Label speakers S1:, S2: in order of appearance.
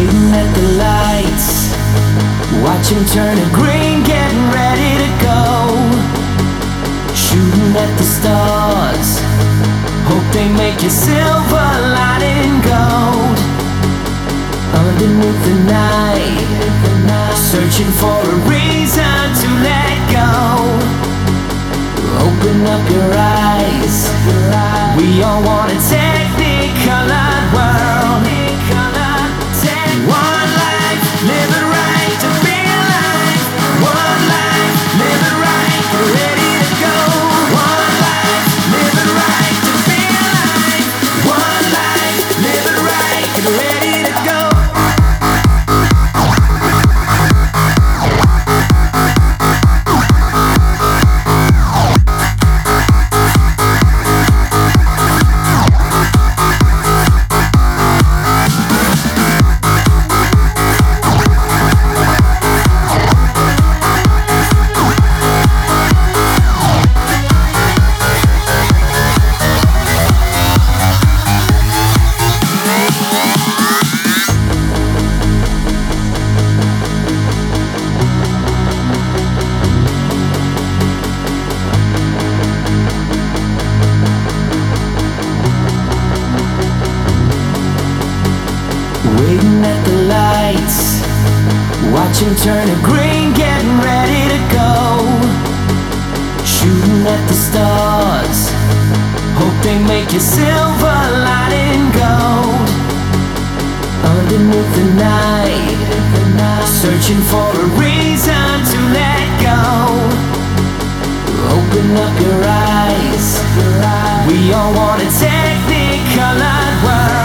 S1: Waiting at the lights, watching turning green, getting ready to go. Shooting at the stars, hope they make you silver lining gold. Underneath the night, searching for a reason to let go. Open up your eyes, we all want a technicolored world. One life, live it right to be alive. One life, live it right, get ready to go. One life, live it right to be alive. One life, live it right, get ready to go. Waiting at the lights, watching turning green, getting ready to go. Shooting at the stars, hope they make you silver lining gold. Underneath the night, searching for a reason to let go. Open up your eyes, we all want a technicolored world.